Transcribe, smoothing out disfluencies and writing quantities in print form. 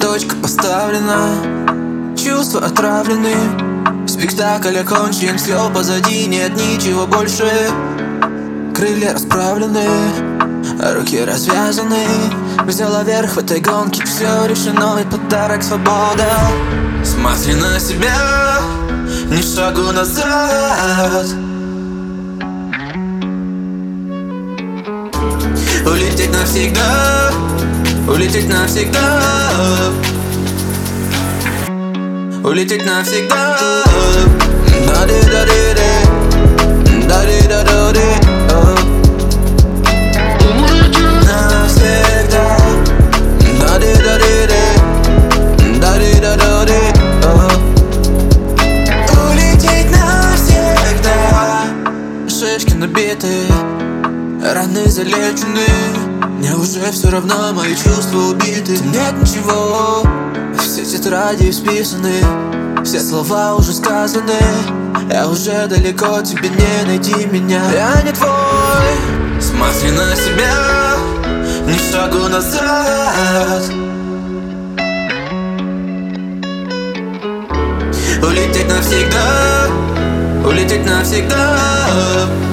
точка поставлена, чувства отравлены, спектакль окончен, все позади, нет ничего больше. Крылья расправлены, руки развязаны, взяла верх в этой гонке, все решено, и подарок свобода. Смотри на себя, ни шагу назад. Улететь навсегда, улететь навсегда, улететь навсегда. Да-ди-да-ди-ди, да-ди-да-ди-ди. Навсегда, да-ди-да-ди-ди, да-ди-да-ди-ди. Улететь навсегда. Шишки набиты, раны залечены, мне уже все равно, мои чувства убиты. Нет ничего, все тетради исписаны, все слова уже сказаны. Я уже далеко, тебе не найти меня. Я не твой. Смотри на себя, ни шагу назад. Улететь навсегда, улететь навсегда.